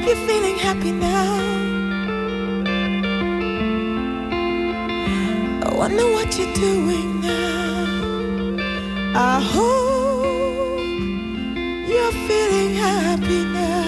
you're feeling happy now. I wonder what you're doing now. I hope you're feeling happy now.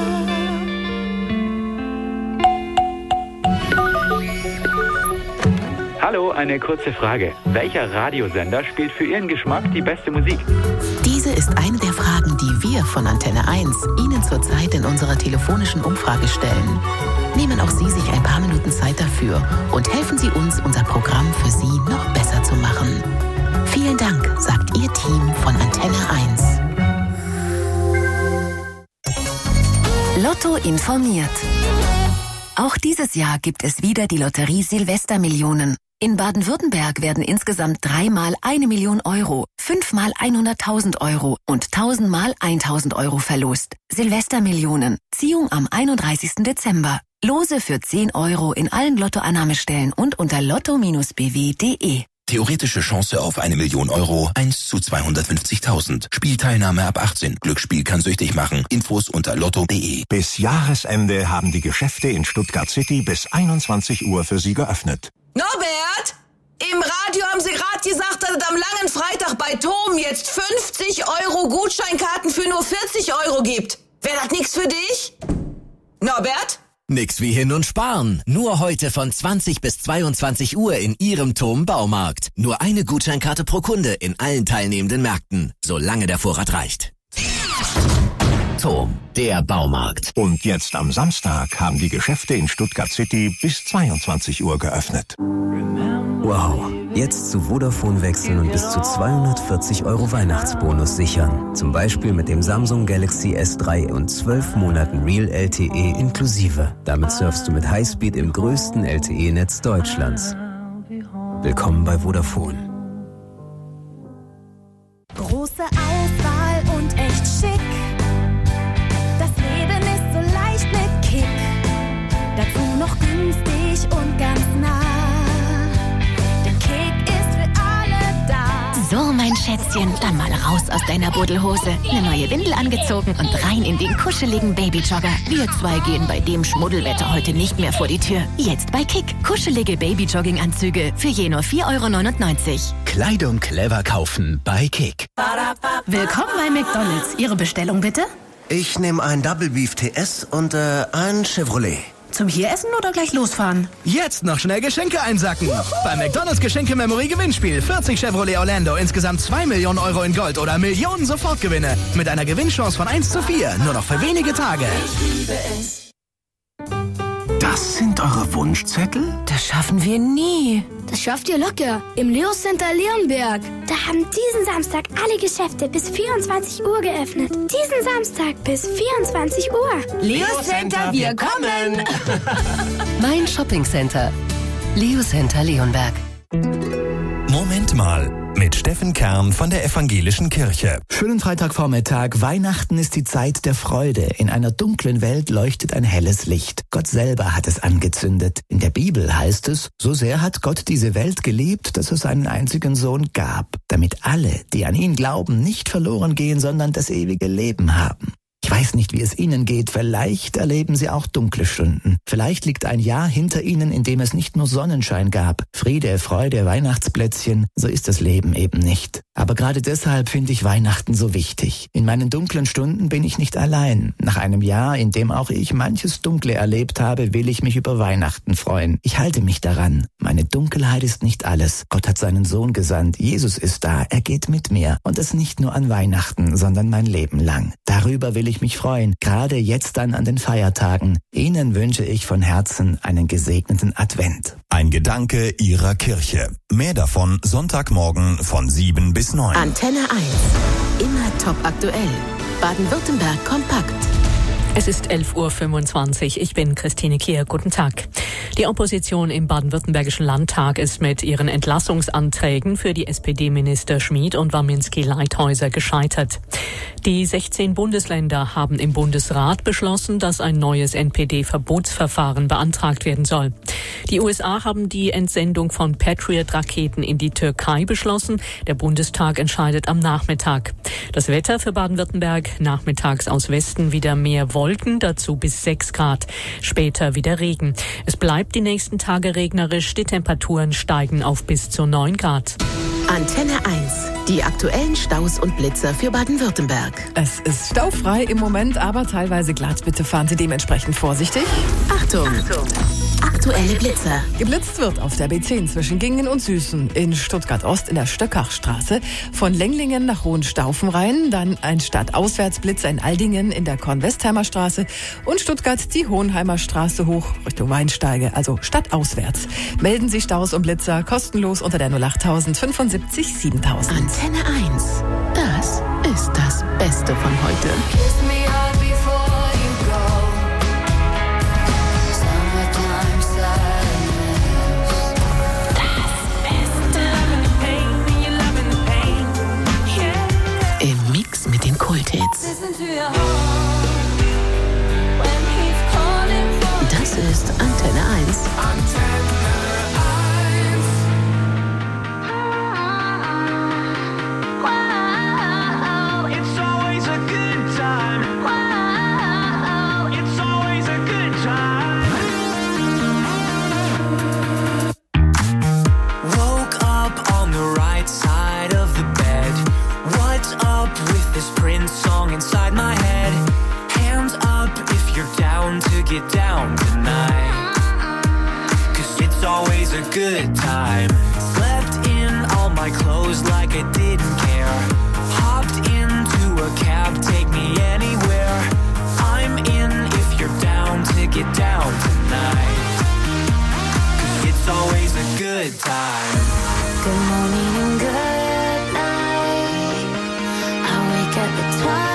Hallo, eine kurze Frage. Welcher Radiosender spielt für Ihren Geschmack die beste Musik? Diese ist eine der Fragen, die wir von Antenne 1 Ihnen zurzeit in unserer telefonischen Umfrage stellen. Nehmen auch Sie sich ein paar Minuten Zeit dafür und helfen Sie uns, unser Programm für Sie noch besser zu machen. Vielen Dank, sagt Ihr Team von Antenne 1. Lotto informiert. Auch dieses Jahr gibt es wieder die Lotterie Silvestermillionen. In Baden-Württemberg werden insgesamt 3-mal 1 Million Euro, 5-mal 100.000 Euro und 1000-mal 1.000 Euro verlost. Silvestermillionen. Ziehung am 31. Dezember. Lose für 10 Euro in allen Lottoannahmestellen und unter lotto-bw.de. Theoretische Chance auf 1 Million Euro, 1 zu 250.000. Spielteilnahme ab 18. Glücksspiel kann süchtig machen. Infos unter lotto.de. Bis Jahresende haben die Geschäfte in Stuttgart City bis 21 Uhr für Sie geöffnet. Norbert, im Radio haben Sie gerade gesagt, dass es am langen Freitag bei Tom jetzt 50 Euro Gutscheinkarten für nur 40 Euro gibt. Wäre das nix für dich? Norbert? Nix wie hin und sparen. Nur heute von 20 bis 22 Uhr in Ihrem Tom Baumarkt. Nur eine Gutscheinkarte pro Kunde in allen teilnehmenden Märkten, solange der Vorrat reicht. Tom, der Baumarkt. Und jetzt am Samstag haben die Geschäfte in Stuttgart City bis 22 Uhr geöffnet. Wow, jetzt zu Vodafone wechseln und bis zu 240 Euro Weihnachtsbonus sichern. Zum Beispiel mit dem Samsung Galaxy S3 und 12 Monaten Real LTE inklusive. Damit surfst du mit Highspeed im größten LTE-Netz Deutschlands. Willkommen bei Vodafone. Große Auswahl und echt schick. Das Leben ist so leicht mit Kick. Dazu noch günstig und ganz nah. Denn Kick ist für alle da. So, mein Schätzchen, dann mal raus aus deiner Buddelhose, eine neue Windel angezogen und rein in den kuscheligen Babyjogger. Wir zwei gehen bei dem Schmuddelwetter heute nicht mehr vor die Tür. Jetzt bei Kick. Kuschelige Babyjogginganzüge für je nur 4,99 €. Kleidung clever kaufen bei Kick. Willkommen bei McDonald's. Ihre Bestellung bitte? Ich nehme ein Double Beef TS und ein Chevrolet. Zum hier essen oder gleich losfahren? Jetzt noch schnell Geschenke einsacken. Beim McDonald's Geschenke-Memory Gewinnspiel. 40 Chevrolet Orlando, insgesamt 2 Millionen Euro in Gold oder Millionen Sofortgewinne. Mit einer Gewinnchance von 1 zu 4. Nur noch für wenige Tage. Ich liebe es. Das sind eure Wunschzettel? Das schaffen wir nie. Das schafft ihr locker. Im Leo Center Leonberg. Da haben diesen Samstag alle Geschäfte bis 24 Uhr geöffnet. Diesen Samstag bis 24 Uhr. Leo Center, wir kommen! Mein Shopping Center. Leo Center Leonberg. Moment mal. Mit Steffen Kern von der Evangelischen Kirche. Schönen Freitagvormittag. Weihnachten ist die Zeit der Freude. In einer dunklen Welt leuchtet ein helles Licht. Gott selber hat es angezündet. In der Bibel heißt es, so sehr hat Gott diese Welt geliebt, dass er seinen einzigen Sohn gab, damit alle, die an ihn glauben, nicht verloren gehen, sondern das ewige Leben haben. Ich weiß nicht, wie es Ihnen geht. Vielleicht erleben Sie auch dunkle Stunden. Vielleicht liegt ein Jahr hinter Ihnen, in dem es nicht nur Sonnenschein gab, Friede, Freude, Weihnachtsplätzchen. So ist das Leben eben nicht. Aber gerade deshalb finde ich Weihnachten so wichtig. In meinen dunklen Stunden bin ich nicht allein. Nach einem Jahr, in dem auch ich manches Dunkle erlebt habe, will ich mich über Weihnachten freuen. Ich halte mich daran. Meine Dunkelheit ist nicht alles. Gott hat seinen Sohn gesandt. Jesus ist da. Er geht mit mir. Und es nicht nur an Weihnachten, sondern mein Leben lang. Darüber will ich mich freuen, gerade jetzt dann an den Feiertagen. Ihnen wünsche ich von Herzen einen gesegneten Advent. Ein Gedanke Ihrer Kirche. Mehr davon Sonntagmorgen von 7 bis 9. Antenne 1. Immer top aktuell. Baden-Württemberg kompakt. Es ist 11:25 Uhr. Ich bin Christine Kier. Guten Tag. Die Opposition im baden-württembergischen Landtag ist mit ihren Entlassungsanträgen für die SPD-Minister Schmid und Warminski-Leithäuser gescheitert. Die 16 Bundesländer haben im Bundesrat beschlossen, dass ein neues NPD-Verbotsverfahren beantragt werden soll. Die USA haben die Entsendung von Patriot-Raketen in die Türkei beschlossen. Der Bundestag entscheidet am Nachmittag. Das Wetter für Baden-Württemberg: nachmittags aus Westen wieder mehr Wolken, dazu bis 6 Grad. Später wieder Regen. Es bleibt die nächsten Tage regnerisch, die Temperaturen steigen auf bis zu 9 Grad. Antenne 1, die aktuellen Staus und Blitzer für Baden-Württemberg. Es ist staufrei im Moment, aber teilweise glatt. Bitte fahren Sie dementsprechend vorsichtig. Achtung! Aktuelle Blitzer. Geblitzt wird auf der B10 zwischen Gingen und Süßen, in Stuttgart-Ost in der Stöckachstraße, von Lenglingen nach Hohenstaufen rein, dann ein Stadtauswärtsblitzer in Aldingen in der Kornwestheimer Straße und Stuttgart die Hohenheimer Straße hoch Richtung Weinsteige, also stadtauswärts. Melden Sie Staus und Blitzer kostenlos unter der 08000 75 7000. Antenne 1, das ist das Beste von heute. Im Mix mit den Kulthits. Das ist Antenne 1. Get down tonight, 'cause it's always a good time. Slept in all my clothes like I didn't care. Hopped into a cab, take me anywhere. I'm in if you're down to get down tonight, 'cause it's always a good time. Good morning and good night. I wake up at twilight.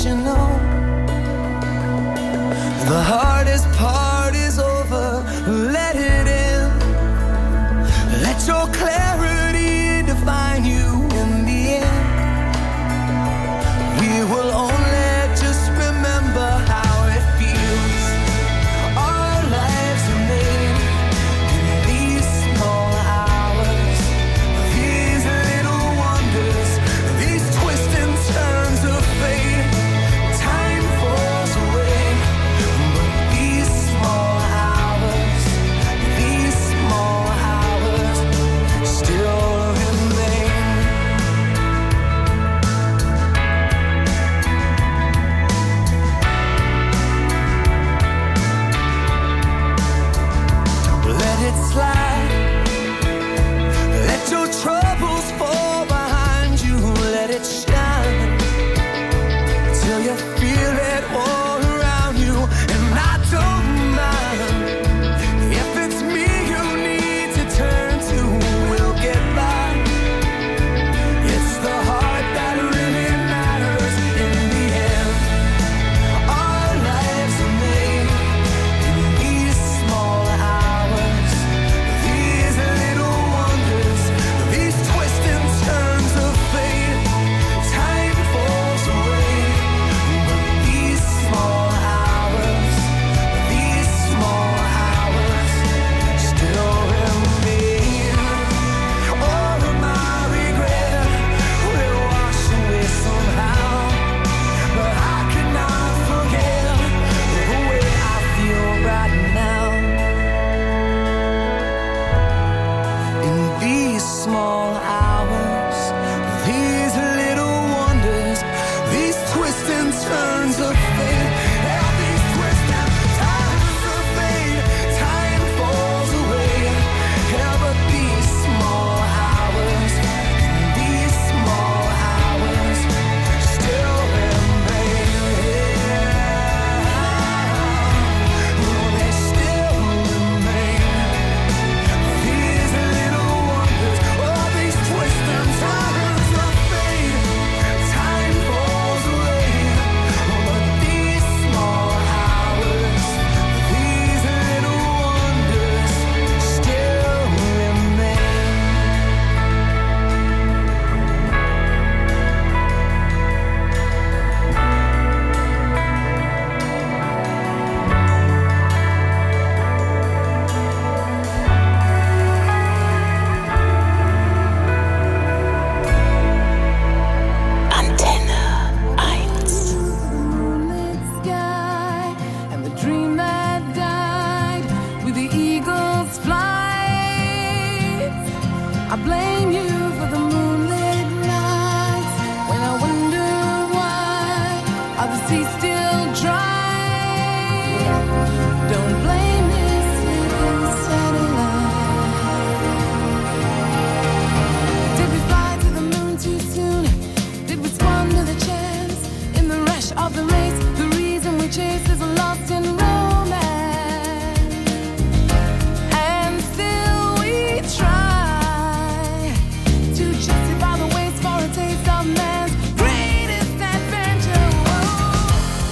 you know. The hardest part is over, let it in. Let your clarity define you in the end. We will only just remember how it feels. Our lives are made in these small hours, these little wonders, these twists and turns of fate. Time falls away, but these small hours still remain. Let it slide. Let your troubles fall behind you. Let it shine till you feel it all around you. And I don't mind if it's me you need to turn to. We'll get by. It's the heart that really matters in the end. Our lives are made in these small hours, these little wonders, these twists and turns of fate. Time falls away, but these small hours still remain. All of my regret will wash away somehow, but I cannot forget the way I feel right now. In these small hours, these little wonders, these twists and turns of fate. Yeah, these twists and turns of fate. Time falls away. Yeah, but these small hours still remain. Oh, they still remain. These little wonders, oh, these twists and turns of fate. Time falls away, but these small hours, these little wonders still remain. Antenne 1. Sky and the dream that died with the eagle's flight. I blame you for the moonlit nights when I wonder why are the seas still dry. Don't blame this little satellite. Did we fly to the moon too soon? Did we squander the chance in the rush of the race? The reason we chase is lost in romance, and still we try to justify the waste for a taste of man's greatest adventure. Whoa.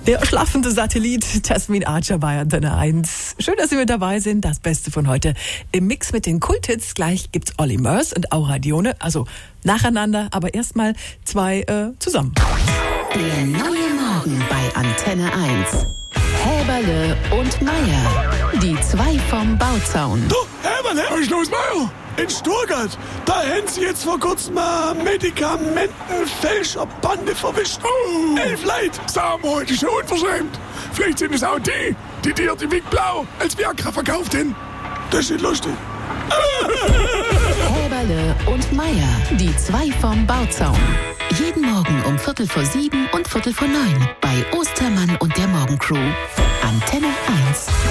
Der schlafende Satellit, Jasmine Archer bei Antenne 1. Schön, dass Sie mit dabei sind. Das Beste von heute im Mix mit den Kulthits. Gleich gibt's Olli Murs und Aura Dione. Also nacheinander, aber erstmal zwei zusammen. Der neue Morgen bei Antenne 1. Häberle und Meier. Die zwei vom Bauzaun. Du, Häberle, was ist los, Meier? In Stuttgart, da haben sie jetzt vor kurzem mal Medikamentenfälscherbande verwischt. 11 Leute. Sag mal, das ist ja unverschämt. Vielleicht sind es auch die dir die Wick Blau als Viagra verkauft haben. Das ist nicht lustig. Häberle und Meier, die zwei vom Bauzaun. Jeden Morgen um 6:45 und 6:45 bei Ostermann und der Morgencrew. Antenne 1.